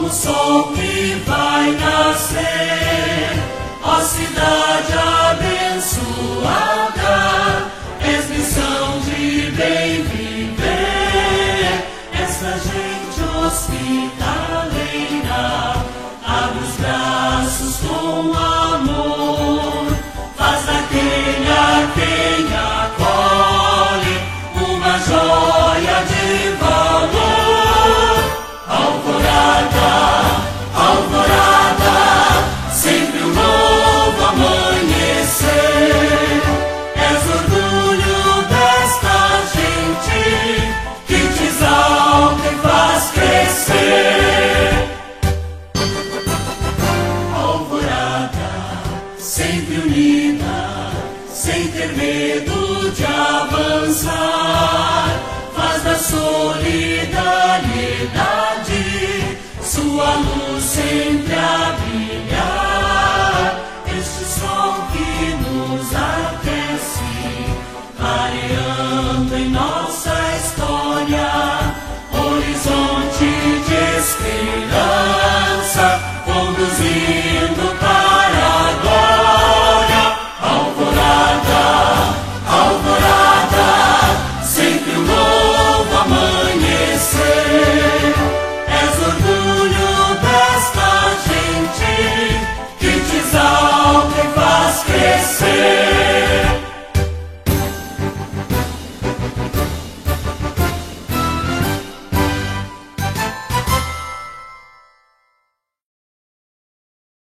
o sol que vai nascer. Ó cidade abençoada, és lição de bem viver. Essa gente hospitaleira abre os braços com amor, faz daquele a quem acolhe uma joia de valor. Alvorada, alvorada, sempre um novo amanhecer. És orgulho desta gente que te exalta e faz crescer. Alvorada, sempre unida, sem ter medo de avançar, faz da solidariedade sua luz.